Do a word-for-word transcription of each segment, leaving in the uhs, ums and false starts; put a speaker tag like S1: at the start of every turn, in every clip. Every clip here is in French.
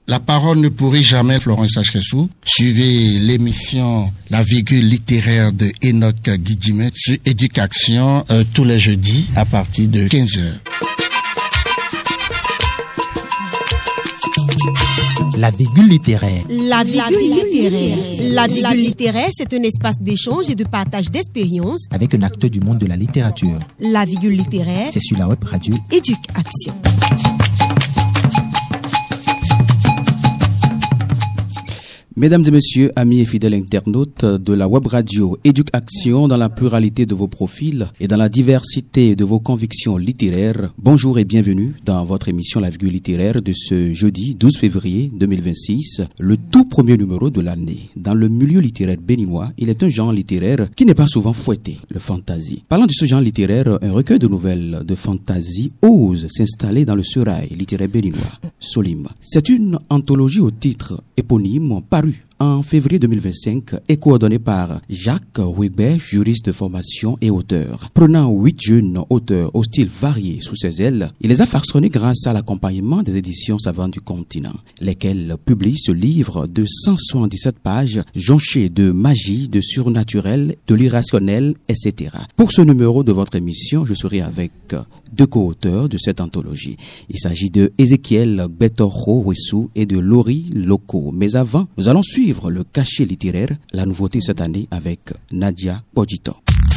S1: La parole ne pourrit jamais, Florence Achresou. Suivez l'émission La virgule littéraire de Enoch Guidjimet sur Éducation euh, tous les jeudis à partir de quinze heures.
S2: La virgule littéraire.
S3: La virgule littéraire. La virgule littéraire, c'est un espace d'échange et de partage d'expériences
S2: avec un acteur du monde de la littérature.
S3: La virgule littéraire,
S2: c'est sur la web radio
S3: Éducation.
S4: Mesdames et messieurs, amis et fidèles internautes de la web radio Éducation, dans la pluralité de vos profils et dans la diversité de vos convictions littéraires, bonjour et bienvenue dans votre émission La virgule littéraire de ce jeudi douze février deux mille vingt-six, le tout premier numéro de l'année. Dans le milieu littéraire béninois, il est un genre littéraire qui n'est pas souvent fouetté, le fantasy. Parlant de ce genre littéraire, un recueil de nouvelles de fantasy ose s'installer dans le sérail littéraire béninois, Solim. C'est une anthologie au titre éponyme paru en février deux mille vingt-cinq et coordonné par Jacques Weber, juriste de formation et auteur. Prenant huit jeunes auteurs au style varié sous ses ailes, il les a farçonnés grâce à l'accompagnement des éditions savantes du continent, lesquelles publient ce livre de cent soixante-dix-sept pages, jonché de magie, de surnaturel, de l'irrationnel, et cetera. Pour ce numéro de votre émission, je serai avec deux co-auteurs de cette anthologie. Il s'agit de Ézéchiel Betoro Wessou et de Laurie Loco. Mais avant, nous allons suivre le cachet littéraire, la nouveauté cette année avec Nadia Pogito.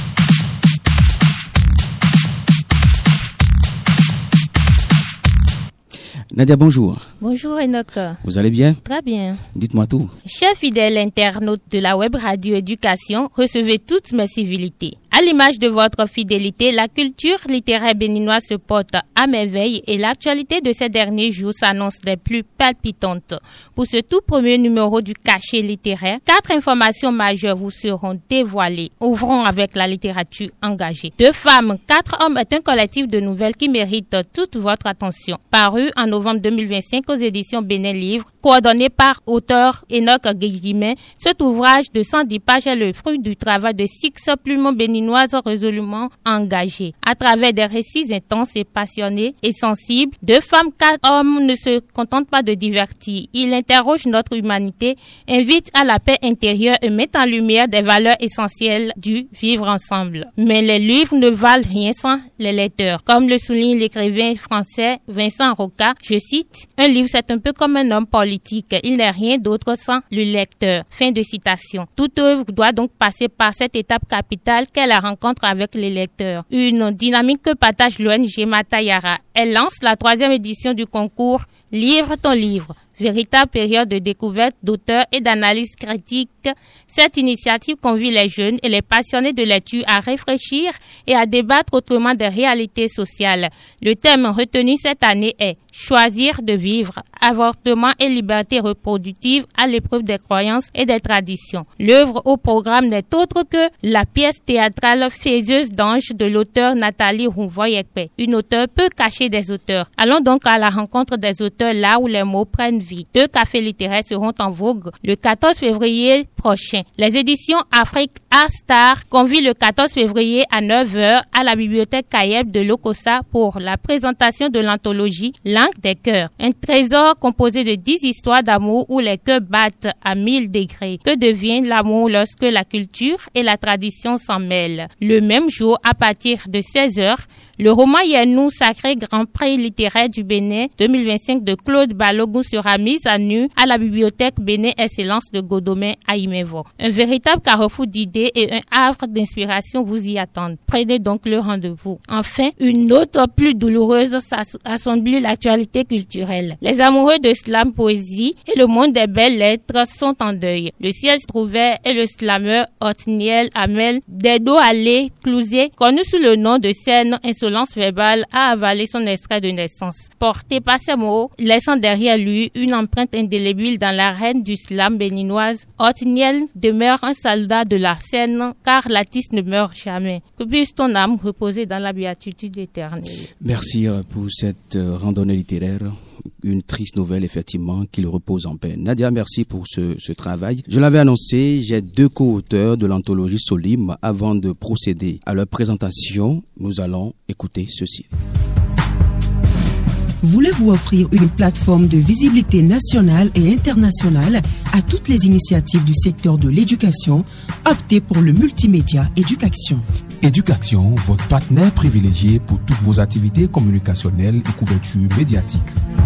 S4: Nadia, bonjour.
S5: Bonjour Enoch.
S4: Vous allez bien?
S5: Très bien.
S4: Dites-moi tout.
S5: Chers fidèles internautes de la web radio Éducation, recevez toutes mes civilités. À l'image de votre fidélité, la culture littéraire béninoise se porte à merveille et l'actualité de ces derniers jours s'annonce des plus palpitantes. Pour ce tout premier numéro du cachet littéraire, quatre informations majeures vous seront dévoilées. Ouvrons avec la littérature engagée. Deux femmes, quatre hommes est un collectif de nouvelles qui mérite toute votre attention. Paru en novembre deux mille vingt-cinq aux éditions Bénin Livre, coordonné par auteur Enoch Guidjimet, cet ouvrage de cent dix pages est le fruit du travail de six plumeaux béninoises résolument engagées. À travers des récits intenses et passionnés et sensibles, deux femmes, quatre hommes ne se contentent pas de divertir. Ils interrogent notre humanité, invitent à la paix intérieure et mettent en lumière des valeurs essentielles du vivre ensemble. Mais les livres ne valent rien sans les lecteurs. Comme le souligne l'écrivain français Vincent Roca, je cite, « Un livre, c'est un peu comme un homme politique. Il n'est rien d'autre sans le lecteur. » Fin de citation. Toute œuvre doit donc passer par cette étape capitale qu'est la rencontre avec les lecteurs. Une dynamique que partage l'O N G Matayara. Elle lance la troisième édition du concours « Livre ton livre ». Véritable période de découverte d'auteurs et d'analyse critique, cette initiative convie les jeunes et les passionnés de lecture à réfléchir et à débattre autrement des réalités sociales. Le thème retenu cette année est « Choisir de vivre, avortement et liberté reproductive à l'épreuve des croyances et des traditions ». L'œuvre au programme n'est autre que la pièce théâtrale Faiseuse d'anges de l'auteur Nathalie Rouvoyekpe, une auteure peu cachée des auteurs. Allons donc à la rencontre des auteurs là où les mots prennent vie. Deux cafés littéraires seront en vogue le quatorze février prochain. Les éditions Afrique Art Star convient le quatorze février à neuf heures à la bibliothèque Kayeb de Lokossa pour la présentation de l'anthologie Langue des cœurs. Un trésor composé de dix histoires d'amour où les cœurs battent à mille degrés. Que devient l'amour lorsque la culture et la tradition s'en mêlent? Le même jour, à partir de seize heures, le roman Yenou, sacré Grand Prix littéraire du Bénin deux mille vingt-cinq de Claude Balogun sera mise à nu à la bibliothèque Bénin Excellence de Godomé à Imevo. Un véritable carrefour d'idées et un havre d'inspiration vous y attendent. Prenez donc le rendez-vous. Enfin, une note plus douloureuse assombrit l'actualité culturelle. Les amoureux de slam poésie et le monde des belles lettres sont en deuil. Le ciel se trouvait et le slameur Othniel Hamel Dedo Allé Clouzé, connu sous le nom de scène Insolence verbale, a avalé son extrait de naissance. Porté par ces mots, laissant derrière lui une empreinte indélébile dans l'arène du slam béninoise, Othniel demeure un soldat de la scène car l'artiste ne meurt jamais. Que puisse ton âme reposer dans la béatitude éternelle.
S4: Merci pour cette randonnée littéraire. Une triste nouvelle, effectivement, qu'il repose en paix. Nadia, merci pour ce, ce travail. Je l'avais annoncé, j'ai deux co-auteurs de l'anthologie Solim. Avant de procéder à leur présentation, nous allons écouter ceci.
S6: Voulez-vous offrir une plateforme de visibilité nationale et internationale à toutes les initiatives du secteur de l'éducation? Optez pour le multimédia Éducation.
S7: Éducation, votre partenaire privilégié pour toutes vos activités communicationnelles et couverture médiatique.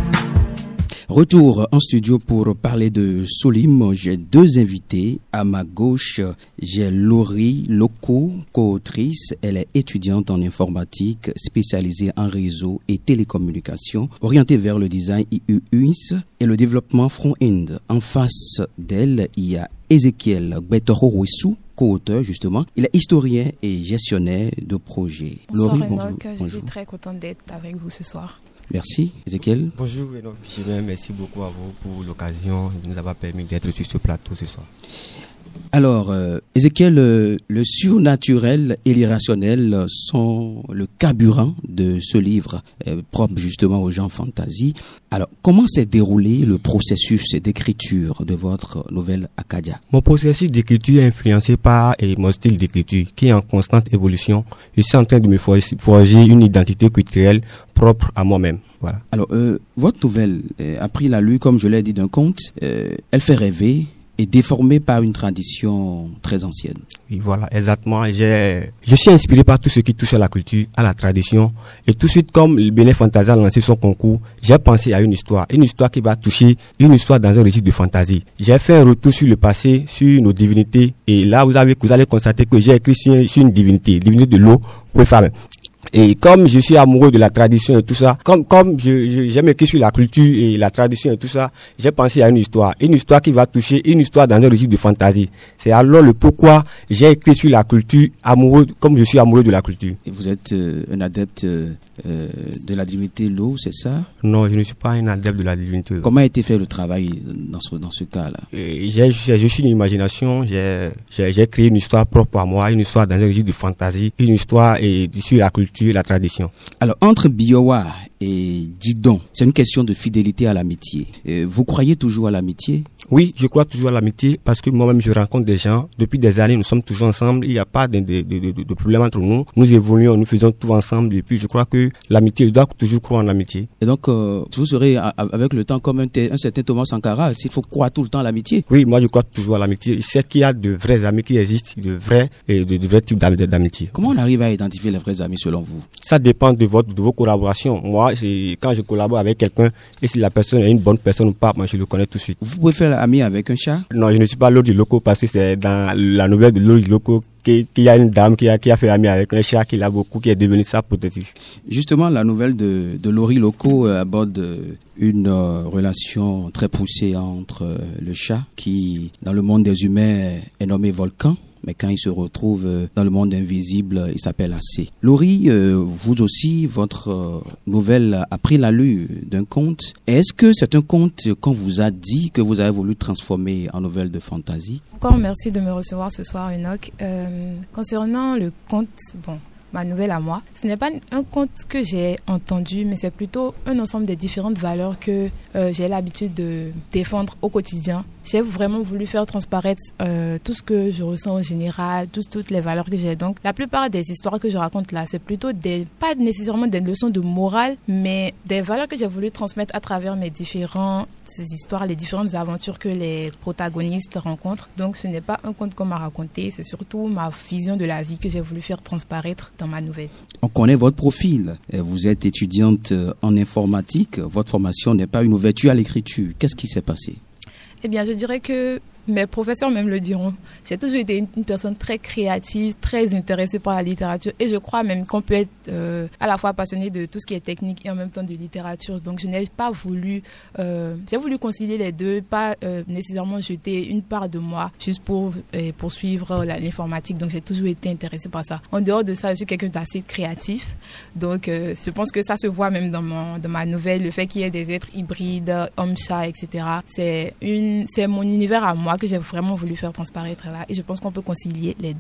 S4: Retour en studio pour parler de Solim. J'ai deux invités. À ma gauche, j'ai Laurie Loco, co-autrice. Elle est étudiante en informatique, spécialisée en réseau et télécommunications, orientée vers le design U X et le développement front-end. En face d'elle, il y a Ezekiel Betoro-Wessou, co-auteur justement. Il est historien et gestionnaire de projets.
S8: Bonsoir
S4: Laurie,
S8: Enoch,
S4: bonjour.
S8: je
S4: Bonjour.
S8: suis très contente d'être avec vous ce soir.
S4: Merci. Ezekiel.
S9: Bonjour Enoch Bijimet, merci beaucoup à vous pour l'occasion de nous avoir permis d'être sur ce plateau ce soir.
S4: Alors, euh, Ezekiel, euh, le surnaturel et l'irrationnel sont le carburant de ce livre, euh, propre justement aux gens fantasy. Alors, comment s'est déroulé le processus d'écriture de votre nouvelle Acadia?
S9: Mon processus d'écriture est influencé par et mon style d'écriture qui est en constante évolution. Je suis en train de me forger une identité culturelle propre à moi-même. Voilà.
S4: Alors, euh, votre nouvelle, euh, après la lu, comme je l'ai dit d'un conte, euh, elle fait rêver et déformée par une tradition très ancienne.
S9: Oui, voilà, exactement. J'ai, je suis inspiré par tout ce qui touche à la culture, à la tradition. Et tout de suite, comme le Bénin Fantasy a lancé son concours, j'ai pensé à une histoire. Une histoire qui va toucher une histoire dans un registre de fantasy. J'ai fait un retour sur le passé, sur nos divinités. Et là, vous, avez, vous allez constater que j'ai écrit sur, sur une divinité, divinité de l'eau, Kouefame. Et comme je suis amoureux de la tradition et tout ça, comme comme je, je j'aime écrire sur la culture et la tradition et tout ça, j'ai pensé à une histoire, une histoire qui va toucher une histoire dans un registre de fantasy. C'est alors le pourquoi j'ai écrit sur la culture, amoureux comme je suis amoureux de la culture.
S4: Et vous êtes euh, un adepte euh, de la divinité l'eau, c'est ça?
S9: Non, je ne suis pas un adepte de la divinité.
S4: Comment a été fait le travail dans ce dans ce cas-là?
S9: Et j'ai je suis une imagination, j'ai j'ai j'ai créé une histoire propre à moi, une histoire dans un registre de fantasy, une histoire et sur la culture, la tradition.
S4: Alors, entre Biowa et Didon, c'est une question de fidélité à l'amitié. Euh, vous croyez toujours à l'amitié?
S9: Oui, je crois toujours à l'amitié parce que moi-même je rencontre des gens. Depuis des années, nous sommes toujours ensemble. Il n'y a pas de, de, de, de, de problème entre nous. Nous évoluons, nous faisons tout ensemble. Et puis je crois que l'amitié, je dois toujours croire en l'amitié.
S4: Et donc, euh, vous serez avec le temps comme un, un certain Thomas Sankara, s'il faut croire tout le temps à l'amitié?
S9: Oui, moi je crois toujours à l'amitié. Je sais qu'il y a de vrais amis qui existent, de vrais et de, de vrais types d'amitié.
S4: Comment on arrive à identifier les vrais amis selon vous?
S9: Ça dépend de, votre, de vos collaborations. Moi, c'est, quand je collabore avec quelqu'un, et si la personne est une bonne personne ou pas, moi je le connais tout de suite.
S4: Vous pouvez faire ami avec un chat?
S9: Non, je ne suis pas l'autre du loco parce que c'est dans la nouvelle de l'autre du loco qu'il y a une dame qui a, qui a fait ami avec un chat qui l'a beaucoup, qui est devenu sa protectrice.
S4: Justement, la nouvelle de, de Laurie Loco euh, aborde euh, une euh, relation très poussée entre euh, le chat qui, dans le monde des humains, est nommé Volcan. Mais quand il se retrouve dans le monde invisible, il s'appelle Assez. Laurie, euh, vous aussi, votre euh, nouvelle a pris l'allure d'un conte. Est-ce que c'est un conte qu'on vous a dit que vous avez voulu transformer en nouvelle de fantasy?
S8: Encore merci de me recevoir ce soir, Enoch. Euh, concernant le conte, bon, ma nouvelle à moi, ce n'est pas un conte que j'ai entendu, mais c'est plutôt un ensemble des différentes valeurs que euh, j'ai l'habitude de défendre au quotidien. J'ai vraiment voulu faire transparaître euh, tout ce que je ressens en général, tout, toutes les valeurs que j'ai. Donc, la plupart des histoires que je raconte là, c'est plutôt des, pas nécessairement des leçons de morale, mais des valeurs que j'ai voulu transmettre à travers mes différentes histoires, les différentes aventures que les protagonistes rencontrent. Donc, ce n'est pas un conte qu'on m'a raconté, c'est surtout ma vision de la vie que j'ai voulu faire transparaître dans ma nouvelle.
S4: On connaît votre profil. Vous êtes étudiante en informatique. Votre formation n'est pas une ouverture à l'écriture. Qu'est-ce qui s'est passé?
S8: Eh bien, je dirais que mes professeurs même le diront. J'ai toujours été une, une personne très créative, très intéressée par la littérature et je crois même qu'on peut être euh, à la fois passionné de tout ce qui est technique et en même temps de littérature. Donc, je n'ai pas voulu, euh, j'ai voulu concilier les deux, pas euh, nécessairement jeter une part de moi juste pour euh, poursuivre la, l'informatique. Donc, j'ai toujours été intéressée par ça. En dehors de ça, je suis quelqu'un d'assez créatif. Donc, euh, je pense que ça se voit même dans, mon, dans ma nouvelle, le fait qu'il y ait des êtres hybrides, hommes-chats, et cetera. C'est, une, c'est mon univers à moi que j'ai vraiment voulu faire transparaître là et je pense qu'on peut concilier les deux.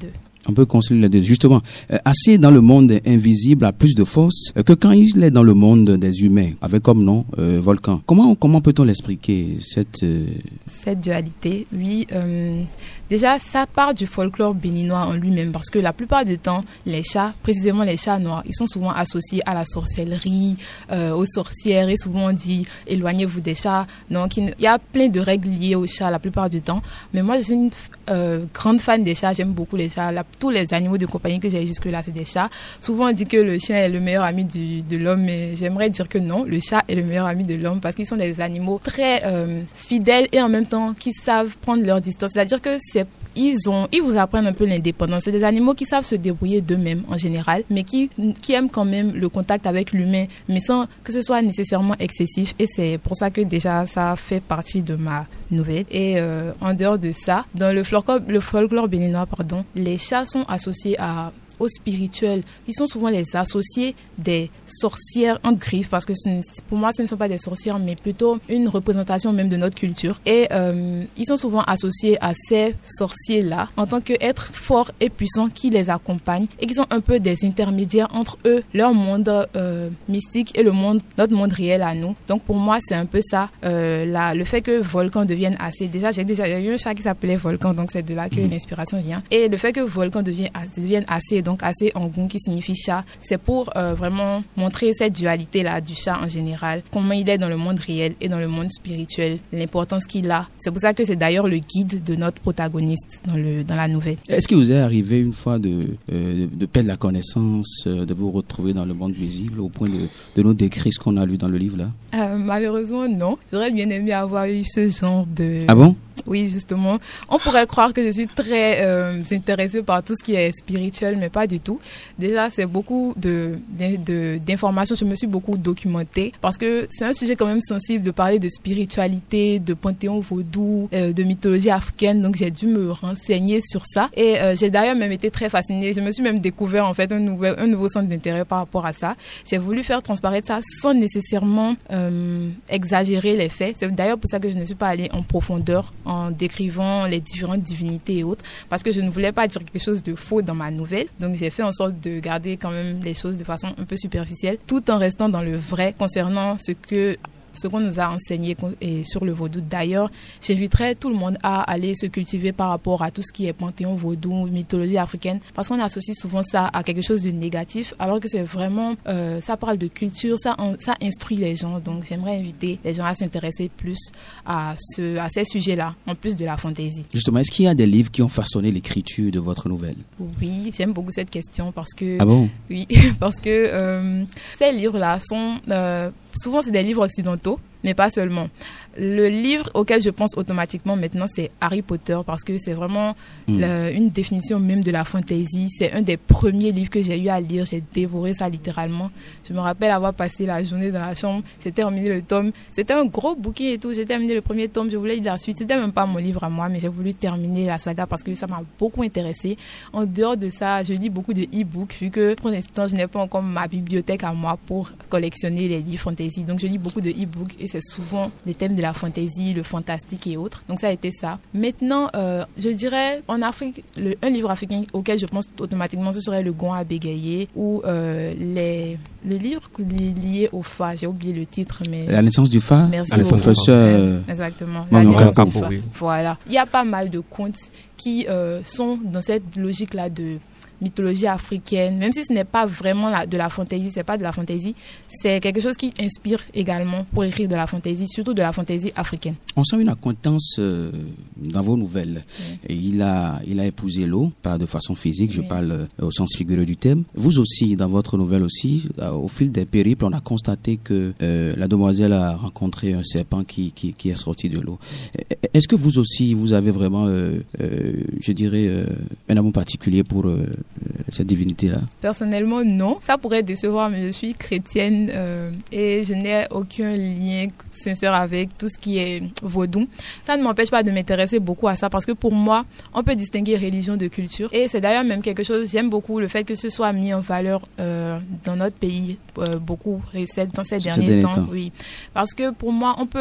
S4: On peut concilier les deux. Justement, euh, assez dans le monde invisible a plus de force euh, que quand il est dans le monde des humains, avec comme nom euh, Volcan. Comment comment peut-on l'expliquer cette euh...
S8: cette dualité? Oui, euh, déjà ça part du folklore béninois en lui-même, parce que la plupart du temps, les chats, précisément les chats noirs, ils sont souvent associés à la sorcellerie, euh, aux sorcières, et souvent on dit éloignez-vous des chats. Donc il y a plein de règles liées aux chats la plupart du temps. Mais moi, je suis une euh, grande fan des chats. J'aime beaucoup les chats. La, tous les animaux de compagnie que j'ai jusque-là, c'est des chats. Souvent, on dit que le chien est le meilleur ami du, de l'homme, mais j'aimerais dire que non, le chat est le meilleur ami de l'homme, parce qu'ils sont des animaux très euh, fidèles et en même temps qui savent prendre leur distance. C'est-à-dire que c'est Ils, ont, ils vous apprennent un peu l'indépendance. C'est des animaux qui savent se débrouiller d'eux-mêmes en général, mais qui, qui aiment quand même le contact avec l'humain, mais sans que ce soit nécessairement excessif. Et c'est pour ça que déjà ça fait partie de ma nouvelle. Et euh, en dehors de ça, dans le folklore, le folklore béninois, pardon, les chats sont associés à au spirituel. Ils sont souvent les associés des sorcières en griffe, parce que ce, pour moi, ce ne sont pas des sorcières, mais plutôt une représentation même de notre culture. Et euh, ils sont souvent associés à ces sorciers-là en tant qu'êtres forts et puissants qui les accompagnent et qui sont un peu des intermédiaires entre eux, leur monde euh, mystique et le monde, notre monde réel à nous. Donc pour moi, c'est un peu ça, euh, la, le fait que Volcan devienne assez. Déjà, j'ai déjà eu un chat qui s'appelait Volcan, donc c'est de là que mmh. l'inspiration vient. Et le fait que Volcan devienne, devienne assez, donc assez Angoum qui signifie chat, c'est pour euh, vraiment montrer cette dualité-là du chat en général, comment il est dans le monde réel et dans le monde spirituel, l'importance qu'il a. C'est pour ça que c'est d'ailleurs le guide de notre protagoniste dans, le, dans la nouvelle.
S4: Est-ce qu'il vous est arrivé une fois de, euh, de perdre la connaissance, euh, de vous retrouver dans le monde visible au point de, de nous décrire ce qu'on a lu dans le livre là?
S8: euh, Malheureusement non. J'aurais bien aimé avoir eu ce genre de...
S4: Ah bon?
S8: Oui, justement. On pourrait croire que je suis très euh, intéressée par tout ce qui est spirituel, mais pas du tout. Déjà, c'est beaucoup de, de, de, d'informations. Je me suis beaucoup documentée parce que c'est un sujet quand même sensible de parler de spiritualité, de panthéon vaudou, euh, de mythologie africaine. Donc, j'ai dû me renseigner sur ça. Et euh, j'ai d'ailleurs même été très fascinée. Je me suis même découvert en fait un, nouvel, un nouveau centre d'intérêt par rapport à ça. J'ai voulu faire transparaître ça sans nécessairement euh, exagérer les faits. C'est d'ailleurs pour ça que je ne suis pas allée en profondeur en décrivant les différentes divinités et autres, parce que je ne voulais pas dire quelque chose de faux dans ma nouvelle. Donc j'ai fait en sorte de garder quand même les choses de façon un peu superficielle, tout en restant dans le vrai concernant ce que ce qu'on nous a enseigné et sur le vaudou. D'ailleurs, j'inviterais tout le monde à aller se cultiver par rapport à tout ce qui est panthéon vaudou, mythologie africaine, parce qu'on associe souvent ça à quelque chose de négatif, alors que c'est vraiment, euh, ça parle de culture, ça, ça instruit les gens. Donc, j'aimerais inviter les gens à s'intéresser plus à, ce, à ces sujets-là, en plus de la fantaisie.
S4: Justement, est-ce qu'il y a des livres qui ont façonné l'écriture de votre nouvelle?
S8: Oui, j'aime beaucoup cette question parce que...
S4: Ah bon?
S8: Oui, parce que euh, ces livres-là sont... Euh, souvent, c'est des livres occidentaux, mais pas seulement. Le livre auquel je pense automatiquement maintenant, c'est Harry Potter, parce que c'est vraiment mmh. le, une définition même de la fantasy. C'est un des premiers livres que j'ai eu à lire. J'ai dévoré ça littéralement. Je me rappelle avoir passé la journée dans la chambre. J'ai terminé le tome. C'était un gros bouquin et tout. J'ai terminé le premier tome. Je voulais lire la suite. C'était même pas mon livre à moi, mais j'ai voulu terminer la saga parce que ça m'a beaucoup intéressée. En dehors de ça, je lis beaucoup de e-books, vu que pour l'instant, je n'ai pas encore ma bibliothèque à moi pour collectionner les livres fantasy. Donc, je lis beaucoup de e-books et c'est souvent des thèmes de la fantasy, le fantastique et autres. Donc ça a été ça. Maintenant, euh, je dirais en Afrique, le, un livre africain auquel je pense automatiquement, ce serait Le Gond à bégayer ou euh, les, le livre lié au Fa. J'ai oublié le titre, mais...
S4: La naissance du Fa.
S8: Merci.
S4: Le professeur... Euh...
S8: Exactement.
S4: La
S8: naissance du Fa. Voilà. Il y a pas mal de contes qui euh, sont dans cette logique-là de mythologie africaine, même si ce n'est pas vraiment la, de la fantaisie, c'est pas de la fantaisie, c'est quelque chose qui inspire également pour écrire de la fantaisie, surtout de la fantaisie africaine.
S4: On sent une acquaintance euh, dans vos nouvelles. Oui. Et il a, il a épousé l'eau, pas de façon physique, oui. Je parle euh, au sens figuré du terme. Vous aussi, dans votre nouvelle aussi, euh, au fil des périples, on a constaté que euh, la demoiselle a rencontré un serpent qui, qui, qui est sorti de l'eau. Est-ce que vous aussi, vous avez vraiment, euh, euh, je dirais, euh, un amour particulier pour euh, cette divinité-là?
S8: Personnellement, non. Ça pourrait décevoir, mais je suis chrétienne euh, et je n'ai aucun lien sincère avec tout ce qui est vaudou. Ça ne m'empêche pas de m'intéresser beaucoup à ça parce que pour moi, on peut distinguer religion de culture. Et c'est d'ailleurs même quelque chose, j'aime beaucoup le fait que ce soit mis en valeur euh, dans notre pays, euh, beaucoup dans ces derniers temps. temps. Oui. Parce que pour moi, on peut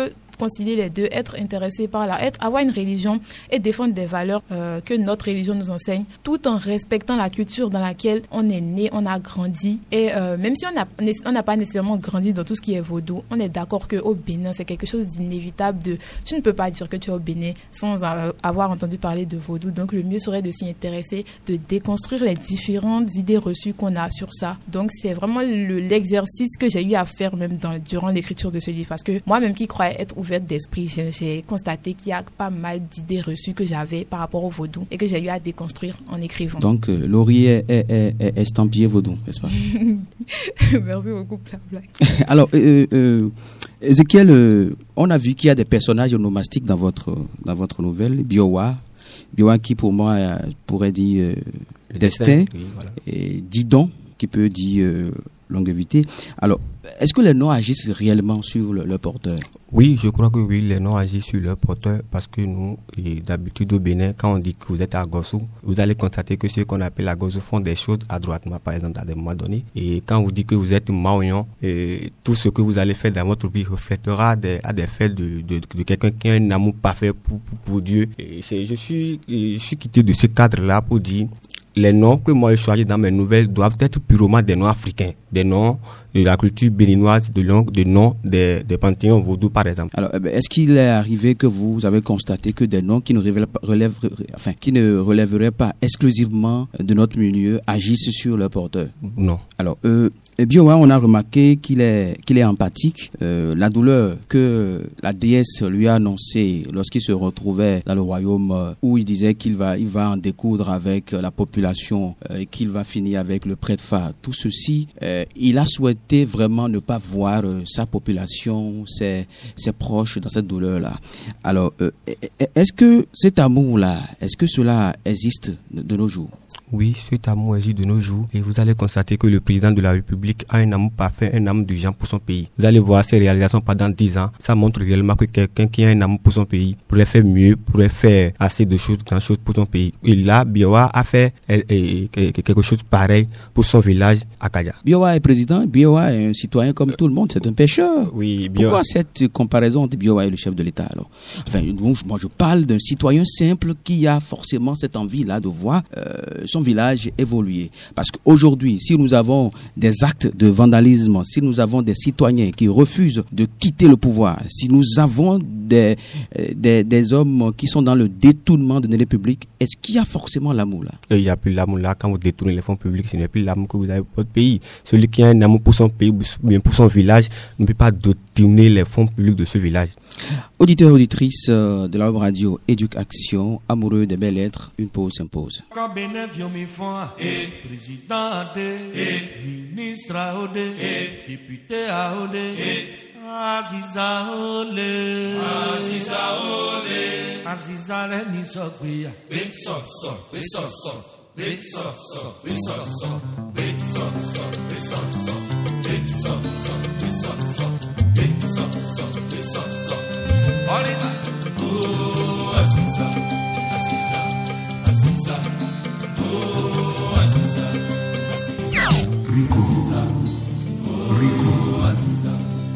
S8: concilier les deux, être intéressé par la, être, avoir une religion et défendre des valeurs euh, que notre religion nous enseigne, tout en respectant la culture dans laquelle on est né, on a grandi. Et euh, même si on n'a on n'a pas nécessairement grandi dans tout ce qui est vaudou, on est d'accord qu'au Bénin, c'est quelque chose d'inévitable. De, tu ne peux pas dire que tu es au Bénin sans avoir entendu parler de vaudou. Donc le mieux serait de s'y intéresser, de déconstruire les différentes idées reçues qu'on a sur ça. Donc c'est vraiment le, l'exercice que j'ai eu à faire même dans, durant l'écriture de ce livre. Parce que moi-même qui croyais être ouverte d'esprit, j'ai, j'ai constaté qu'il y a pas mal d'idées reçues que j'avais par rapport au vaudou et que j'ai eu à déconstruire en écrivant.
S4: Donc euh, Laurie est, est, est, est estampillé vaudou, n'est-ce pas?
S8: Merci beaucoup pour la blague.
S4: Alors, euh, euh, Ezekiel, euh, on a vu qu'il y a des personnages onomastiques dans votre, dans votre nouvelle, Biowa. Biowa qui pour moi euh, pourrait dire euh, le destin, destin oui, voilà. Et Didon qui peut dire euh, longévité. Alors, est-ce que les noms agissent réellement sur le, le porteur?
S9: Oui, je crois que oui, les noms agissent sur le porteur parce que nous, d'habitude au Bénin, quand on dit que vous êtes à Gossou, vous allez constater que ceux qu'on appelle à Gossou font des choses adroitement, par exemple, à des moments donnés. Et quand vous dites que vous êtes Maoyon, et tout ce que vous allez faire dans votre vie reflètera des, à des faits de, de, de quelqu'un qui a un amour parfait pour, pour, pour Dieu. Et c'est, je suis, je suis quitté de ce cadre-là pour dire les noms que moi je choisis dans mes nouvelles doivent être purement des noms africains, des noms de la culture béninoise, de langue, des noms des, des panthéons vaudous par exemple.
S4: Alors, est-ce qu'il est arrivé que vous avez constaté que des noms qui ne relèvent, relèvent, enfin, qui ne relèveraient pas exclusivement de notre milieu agissent sur le porteur?
S9: Non.
S4: Alors, euh, Biowa, on a remarqué qu'il est, qu'il est empathique. Euh, la douleur que la déesse lui a annoncée lorsqu'il se retrouvait dans le royaume euh, où il disait qu'il va, il va en découdre avec la population euh, et qu'il va finir avec le prêtre phare. Tout ceci, euh, il a souhaité vraiment ne pas voir euh, sa population, ses, ses proches dans cette douleur-là. Alors, euh, est-ce que cet amour-là, est-ce que cela existe de, de nos jours?
S9: Oui, cet amour existe de nos jours et vous allez constater que le président de la République a un amour parfait, un amour d'urgence pour son pays. Vous allez voir ses réalisations pendant dix ans. Ça montre réellement que quelqu'un qui a un amour pour son pays pourrait faire mieux, pourrait faire assez de choses, grandes choses pour son pays. Et là, Biowa a fait et, et, et, quelque chose pareil pour son village à Kaya.
S4: Biowa est président, Biowa est un citoyen comme tout le monde, c'est un pêcheur.
S9: Oui, Biowa.
S4: Pourquoi cette comparaison entre Biowa et le chef de l'État alors? Enfin, moi je parle d'un citoyen simple qui a forcément cette envie-là de voir euh, son village évoluer. Parce qu'aujourd'hui, si nous avons des actes de vandalisme, si nous avons des citoyens qui refusent de quitter le pouvoir, si nous avons des, des, des hommes qui sont dans le détournement de deniers publics, est-ce qu'il y a forcément l'amour là?
S9: Il n'y a plus l'amour là. Quand vous détournez les fonds publics, ce n'est plus l'amour que vous avez pour votre pays. Celui qui a un amour pour son pays ou bien pour son village ne peut pas détourner les fonds publics de ce village.
S4: Auditeurs, auditrices de la web radio Éduc Action, amoureux des belles lettres, une pause s'impose.
S10: Président ministre député Aziza Ole Aziza Ole Aziza le ni sokwiya be so so be so so be so so be so so be so so be so so be so so be so so be so so be so so Oliva oh Aziza Aziza Aziza oh Aziza Aziza Rico Rico Aziza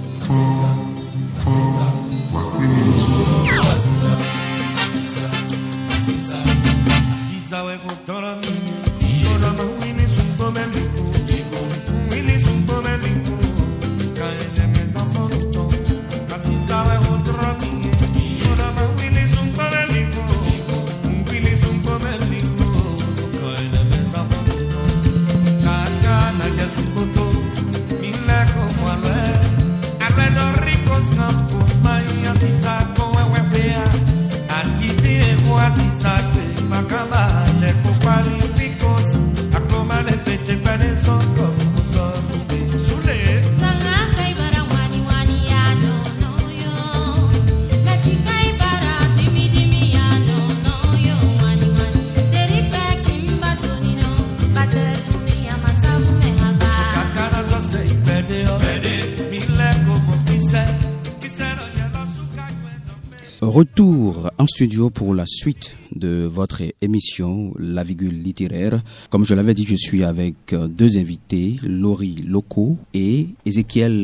S4: Retour en studio pour la suite de votre émission La Virgule littéraire. Comme je l'avais dit, je suis avec deux invités, Laurie Loko et Ezekiel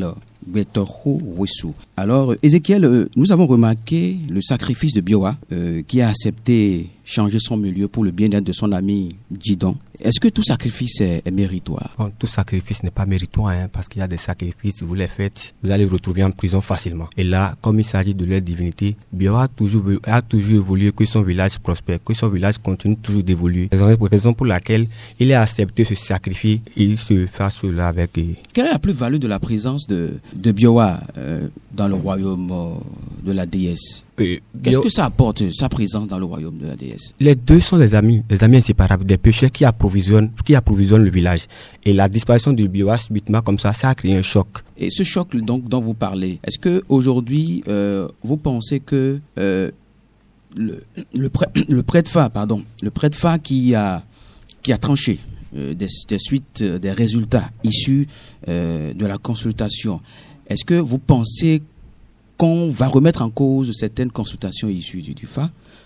S4: Betoro Wesu. Alors, Ézéchiel, euh, nous avons remarqué le sacrifice de Biowa euh, qui a accepté changer son milieu pour le bien-être de son ami Djidon. Est-ce que tout sacrifice est, est méritoire?
S9: Bon, tout sacrifice n'est pas méritoire, hein, parce qu'il y a des sacrifices, si vous les faites, vous allez vous retrouver en prison facilement. Et là, comme il s'agit de leur divinité, Biowa a toujours, a toujours évolué, que son village prospère, que son village continue toujours d'évoluer. C'est la raison pour laquelle il a accepté ce sacrifice et il se fait cela avec...
S4: Quelle est la plus-value de la présence de, de Biowa euh, dans le royaume euh, de la déesse? Euh, Qu'est-ce Bio... que ça apporte, sa présence dans le royaume de la déesse?
S9: Les deux sont des amis, des amis inséparables, des pécheurs qui approvisionnent, qui approvisionnent le village. Et la disparition de Biowa subitement comme ça, ça a créé un choc.
S4: Et ce choc donc dont vous parlez, est-ce que aujourd'hui euh, vous pensez que euh, le, le, prêtre, le prêtre Fa, pardon, le prêtre Fa qui a qui a tranché euh, des, des suites, euh, des résultats issus euh, de la consultation, est-ce que vous pensez qu'on va remettre en cause certaines consultations issues du, du F A?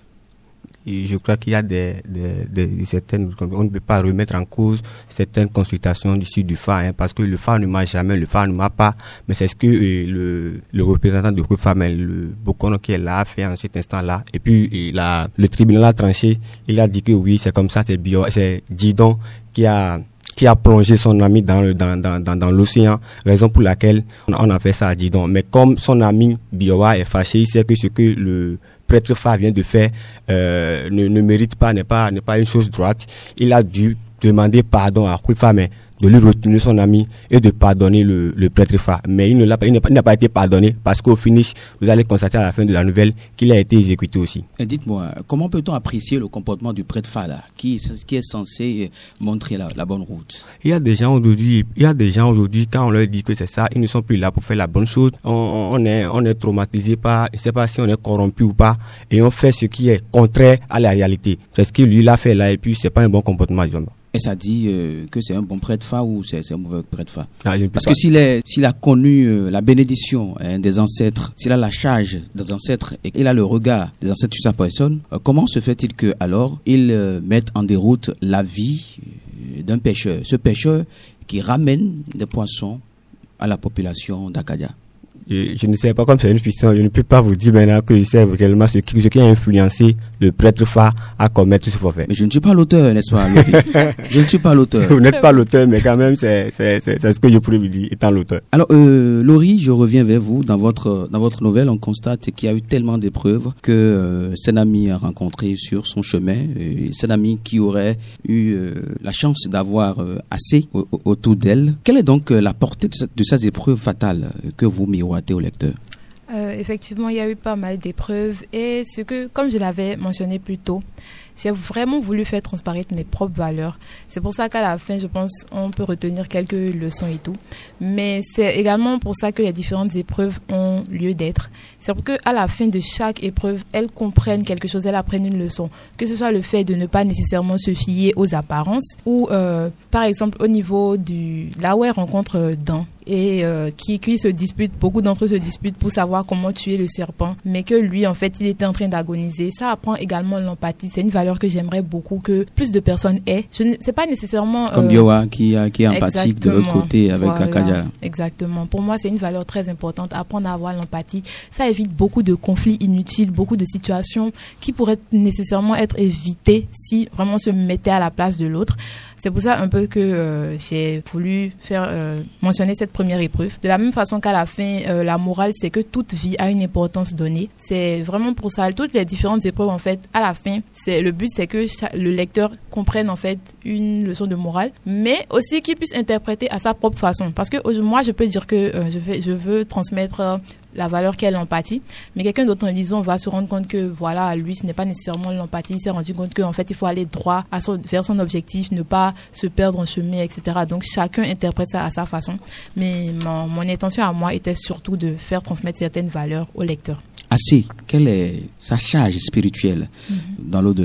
S9: Et je crois qu'il y a des, des, des, certaines, on ne peut pas remettre en cause certaines consultations issues du F A, hein, parce que le F A ne m'a jamais, le F A ne m'a pas, mais c'est ce que euh, le, le représentant de F A, mais le Bokono qui est là, a fait en cet instant-là, et puis il a, le tribunal a tranché, il a dit que oui, c'est comme ça, c'est bio, c'est Djidon qui a qui a plongé son ami dans le, dans, dans, dans, dans l'océan, raison pour laquelle on, on a fait ça à Djidon. Mais comme son ami Biowa est fâché, il sait que ce que le prêtre Fa vient de faire euh, ne, ne mérite pas, n'est pas, n'est pas une chose droite. Il a dû demander pardon à Khouifa, mais de lui retourner son ami et de pardonner le, le prêtre Fa. Mais il ne l'a pas, il n'a pas, il n'a pas été pardonné parce qu'au finish, vous allez constater à la fin de la nouvelle qu'il a été exécuté aussi.
S4: Et dites-moi, comment peut-on apprécier le comportement du prêtre Fa là, qui, qui est censé montrer la, la bonne route?
S9: Il y a des gens aujourd'hui, il y a des gens aujourd'hui, quand on leur dit que c'est ça, ils ne sont plus là pour faire la bonne chose. On, on est, on est traumatisé par, je ne sais pas si on est corrompu ou pas, et on fait ce qui est contraire à la réalité. C'est ce que lui l'a fait là, et puis c'est pas un bon comportement, disons.
S4: Et ça dit euh, que c'est un bon prêtre Fa ou c'est, c'est un mauvais prêtre Fa?
S9: Ah,
S4: parce pas. que s'il, est, s'il a connu euh, la bénédiction hein, des ancêtres, s'il a la charge des ancêtres et qu'il a le regard des ancêtres sur sa personne, euh, comment se fait-il que alors il euh, mette en déroute la vie euh, d'un pêcheur, ce pêcheur qui ramène des poissons à la population d'Akadia?
S9: Je, je ne sais pas, comme c'est une fiction, je ne peux pas vous dire maintenant que je sais réellement ce qui, ce qui a influencé le prêtre Fa à commettre ce forfait.
S4: Mais je ne suis pas l'auteur, n'est-ce pas? Je ne suis pas l'auteur.
S9: Vous n'êtes pas l'auteur, mais quand même, c'est, c'est, c'est, c'est ce que je pourrais vous dire, étant l'auteur.
S4: Alors, euh, Laurie, je reviens vers vous. Dans votre, dans votre nouvelle, on constate qu'il y a eu tellement d'épreuves que euh, Senami a rencontré sur son chemin. Euh, Senami qui aurait eu euh, la chance d'avoir euh, assez au, au, autour d'elle. Quelle est donc euh, la portée de, de ces épreuves fatales que vous miroitez au lecteur?
S8: Euh, effectivement, il y a eu pas mal d'épreuves et ce que, comme je l'avais mentionné plus tôt, j'ai vraiment voulu faire transparaître mes propres valeurs. C'est pour ça qu'à la fin, je pense, on peut retenir quelques leçons et tout. Mais c'est également pour ça que les différentes épreuves ont lieu d'être. C'est pour qu'à la fin de chaque épreuve, elles comprennent quelque chose, elles apprennent une leçon. Que ce soit le fait de ne pas nécessairement se fier aux apparences ou, euh, par exemple, au niveau du... Là où elle rencontre Dan et euh, qui, qui se disputent, beaucoup d'entre eux se disputent pour savoir comment tuer le serpent, mais que lui, en fait, il était en train d'agoniser. Ça apprend également l'empathie. C'est une valeur que j'aimerais beaucoup que plus de personnes aient. Je ne, c'est pas nécessairement...
S4: Comme euh, Biowa qui, qui est empathique de l'autre côté avec voilà, Akadia.
S8: Exactement. Pour moi, c'est une valeur très importante. Apprendre à avoir l'empathie. Ça évite beaucoup de conflits inutiles, beaucoup de situations qui pourraient nécessairement être évitées si vraiment on se mettait à la place de l'autre. C'est pour ça un peu que euh, j'ai voulu faire euh, mentionner cette première épreuve. De la même façon qu'à la fin, euh, la morale, c'est que toute vie a une importance donnée. C'est vraiment pour ça. Toutes les différentes épreuves, en fait, à la fin, c'est le but, c'est que le lecteur comprenne en fait une leçon de morale, mais aussi qu'il puisse interpréter à sa propre façon. Parce que moi, je peux dire que euh, je, vais, je veux transmettre euh, la valeur qu'est l'empathie, mais quelqu'un d'autre en lisant va se rendre compte que voilà, lui, ce n'est pas nécessairement l'empathie. Il s'est rendu compte qu'en fait, il faut aller droit à son, vers son objectif, ne pas se perdre en chemin, et cetera. Donc, chacun interprète ça à sa façon. Mais mon, mon intention à moi était surtout de faire transmettre certaines valeurs au lecteur.
S4: Assez, quelle est sa charge spirituelle mm-hmm. dans l'au-delà?
S8: euh,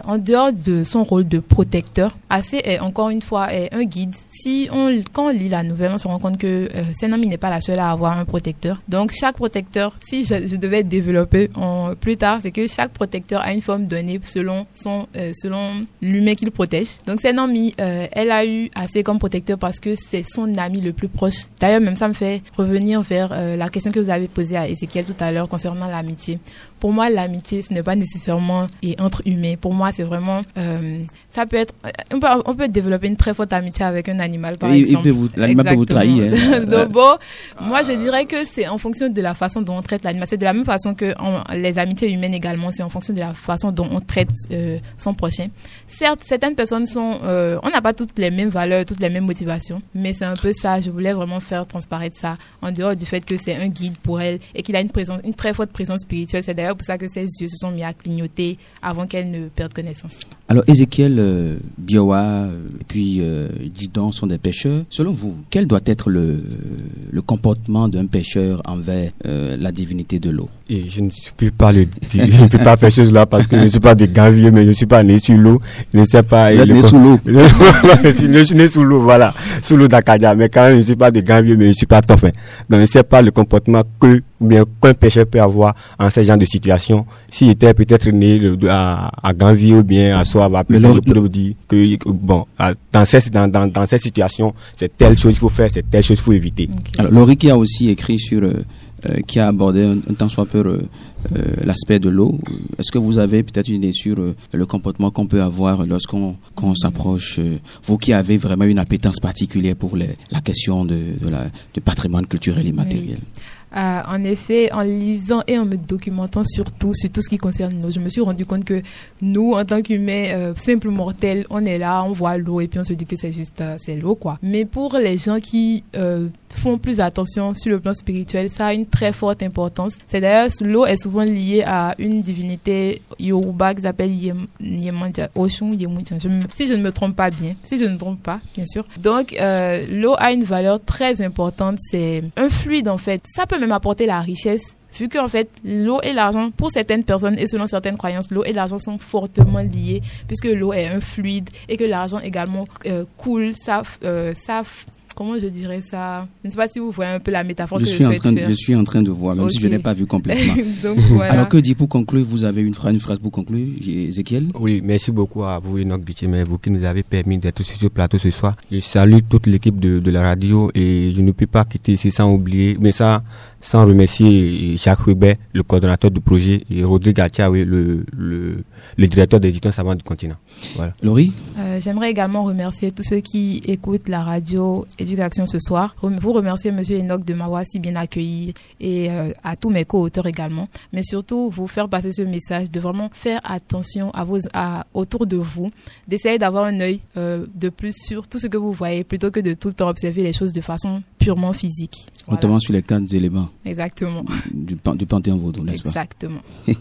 S8: en dehors de son rôle de protecteur, Assez est encore une fois est un guide. Si on, quand on lit la nouvelle, on se rend compte que euh, Senami n'est pas la seule à avoir un protecteur. Donc chaque protecteur, si je, je devais développer en, plus tard, c'est que chaque protecteur a une forme donnée selon son, euh, selon l'humain qu'il protège. Donc Senami, euh, elle a eu Assez comme protecteur parce que c'est son ami le plus proche. D'ailleurs, même ça me fait revenir vers euh, la question que vous avez posée à Ezekiel tout à l'heure concernant l'amitié. Pour moi, l'amitié, ce n'est pas nécessairement et entre humains. Pour moi, c'est vraiment, euh, ça peut être, on peut, on peut développer une très forte amitié avec un animal, par
S4: et,
S8: exemple.
S4: Et vous, l'animal peut vous trahir. Hein.
S8: Donc bon, moi, je dirais que c'est en fonction de la façon dont on traite l'animal. C'est de la même façon que en, les amitiés humaines également, c'est en fonction de la façon dont on traite euh, son prochain. Certes, certaines personnes sont, euh, on n'a pas toutes les mêmes valeurs, toutes les mêmes motivations, mais c'est un peu ça. Je voulais vraiment faire transparaître ça, en dehors du fait que c'est un guide pour elle et qu'il a une présence, une très forte présence spirituelle. C'est d'ailleurs pour ça que ses yeux se sont mis à clignoter avant qu'elle ne perde connaissance.
S4: Alors Ezekiel, euh, Biowa, euh, puis euh, Didon sont des pêcheurs. Selon vous, quel doit être le, le comportement d'un pêcheur envers euh, la divinité de l'eau?
S9: Et je ne peux pas le dire, je ne peux pas faire chose là parce que je ne suis pas de gavier, mais je ne suis pas né sur l'eau. Je ne sais pas.
S4: Vous êtes né sous l'eau.
S9: Je suis né sous l'eau, voilà, sous l'eau d'Acadia, mais quand même je ne suis pas de gavier, mais je ne suis pas toffin. Donc je ne sais pas le comportement que ou bien qu'un pêcheur peut avoir en ce genre de situation. S'il était peut-être né à, à Ganvier ou bien à Soaba, peut-être je pourrais dire que bon, dans cette dans dans dans cette situation, c'est telle chose qu'il faut faire, c'est telle chose qu'il faut éviter.
S4: Okay. Alors Laurie qui a aussi écrit sur euh, euh, qui a abordé un, un tant soit peu euh, euh, l'aspect de l'eau. Est-ce que vous avez peut-être une idée sur euh, le comportement qu'on peut avoir lorsqu'on qu'on mmh. s'approche, euh, vous qui avez vraiment une appétence particulière pour les, la question de, de la du patrimoine culturel et matériel?
S8: Oui. Euh, en effet, en lisant et en me documentant surtout sur tout ce qui concerne l'eau, je me suis rendu compte que nous, en tant qu'humains euh, simples mortels, on est là, on voit l'eau et puis on se dit que c'est juste euh, c'est l'eau, quoi. Mais pour les gens qui euh, font plus attention sur le plan spirituel, ça a une très forte importance. C'est d'ailleurs, l'eau est souvent liée à une divinité Yoruba qui s'appelle Yemanja, Oshun Yemunja. Si je ne me trompe pas bien, si je ne me trompe pas, bien sûr. Donc, euh, l'eau a une valeur très importante. C'est un fluide, en fait. Ça peut même apporter la richesse, vu qu'en fait, l'eau et l'argent, pour certaines personnes et selon certaines croyances, l'eau et l'argent sont fortement liés, puisque l'eau est un fluide et que l'argent également euh, coule, ça, euh, ça comment je dirais ça? Je ne sais pas si vous voyez un peu la métaphore
S4: je
S8: que
S4: suis
S8: je
S4: en
S8: souhaite
S4: train de,
S8: faire.
S4: Je suis en train de voir, même okay. si je n'ai pas vu complètement.
S8: Donc, voilà.
S4: Alors que dit pour conclure, vous avez une phrase, une phrase pour conclure, Ezekiel?
S9: Oui, merci beaucoup à vous, Enoch Bichimé, vous qui nous avez permis d'être sur ce plateau ce soir. Je salue toute l'équipe de, de la radio et je ne peux pas quitter ici sans oublier, mais ça, sans remercier Jacques Rubet, le coordonnateur du projet, et Rodrigue Atiawe, le, le, le directeur des éditions savantes du continent. Voilà.
S4: Laurie?
S8: euh, J'aimerais également remercier tous ceux qui écoutent la radio Éducation ce soir. Vous remercier M. Enoch de m'avoir si bien accueilli et euh, à tous mes co-auteurs également. Mais surtout, vous faire passer ce message de vraiment faire attention à vos, à, autour de vous, d'essayer d'avoir un œil euh, de plus sur tout ce que vous voyez plutôt que de tout le temps observer les choses de façon purement physique. Voilà.
S4: Notamment sur les quatre éléments.
S8: Exactement.
S4: Du, du Panthéon vaudou, n'est-ce pas?
S8: Exactement.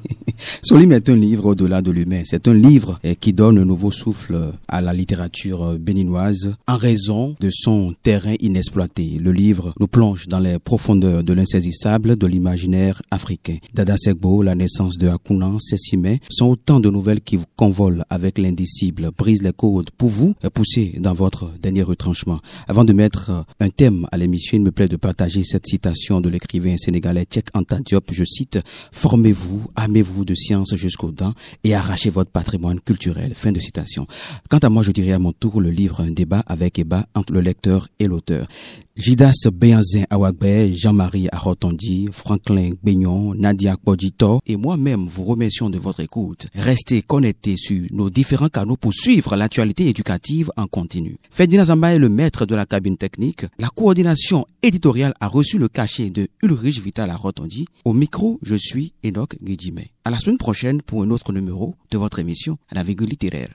S4: Solim est un livre au-delà de l'humain. C'est un livre eh, qui donne un nouveau souffle à la littérature béninoise en raison de son terrain inexploité. Le livre nous plonge dans les profondeurs de l'insaisissable de l'imaginaire africain. Dada Segbo, la naissance de Hakuna, Sessimé sont autant de nouvelles qui vous convolent avec l'indicible, brisent les codes pour vous pousser dans votre dernier retranchement. Avant de mettre un thème à l'émission, il me plaît de partager cette citation de l'écrivain sénégalais Cheikh Anta Diop. Je cite: formez-vous, armez-vous de science jusqu'aux dents et arrachez votre patrimoine culturel. Fin de citation. Quant à moi, je dirais à mon tour le livre Un débat avec Eba entre le lecteur et l'auteur. Jidas Béanzin Awagbe, Jean-Marie Arotondi, Franklin Beignon, Nadia Kodjito et moi-même vous remercions de votre écoute. Restez connectés sur nos différents canaux pour suivre l'actualité éducative en continu. Ferdinand Zamba est le maître de la cabine technique. La coordination éditoriale a reçu le cachet de Ulrich Vital Arotondi. Au micro, je suis Enoch Guidjimé. À la semaine prochaine pour un autre numéro de votre émission à la virgule littéraire.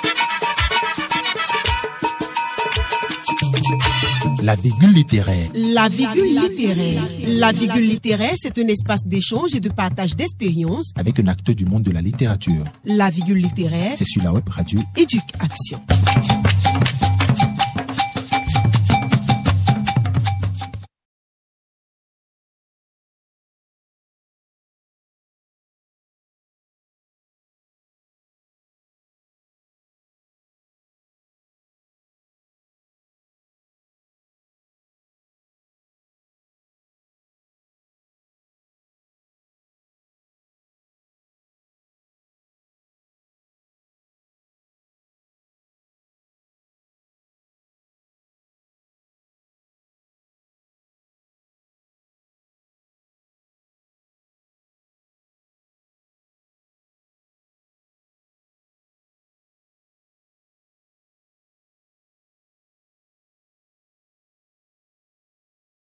S2: La virgule littéraire.
S3: La virgule littéraire. La virgule littéraire, c'est un espace d'échange et de partage d'expériences
S2: avec un acteur du monde de la littérature.
S3: La virgule littéraire,
S2: c'est sur la web radio
S3: Éducation.